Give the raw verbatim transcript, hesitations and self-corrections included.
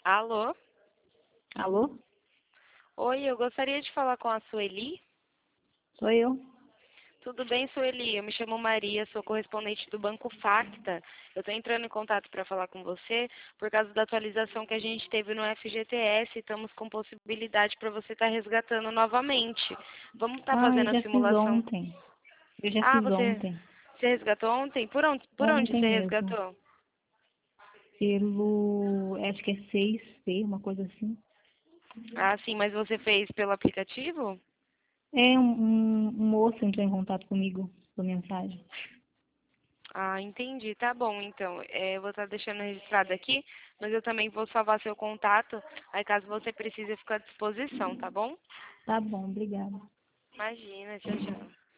Alô? Alô? Oi, eu gostaria de falar com a Sueli. Sou eu. Tudo bem, Sueli? Eu me chamo Maria, sou correspondente do Banco Facta. Eu estou entrando em contato para falar com você por causa da atualização que a gente teve no F G T S. Estamos com possibilidade para você estar resgatando novamente. Vamos estar Ah, eu fazendo a já fiz simulação. ontem. Eu já Ah, fiz você, ontem. você resgatou ontem? Por onde, por onde Ontem você mesmo. resgatou? Pelo, acho que é seis p uma coisa assim. Ah, sim, mas você fez pelo aplicativo? É, um, um, um moço entrou em contato comigo por mensagem. Ah, entendi. Tá bom, então. É, eu vou estar deixando registrado aqui, mas eu também vou salvar seu contato. Aí, caso você precise, eu fico à disposição, tá bom? Tá bom, obrigada. Imagina, tchau, tchau.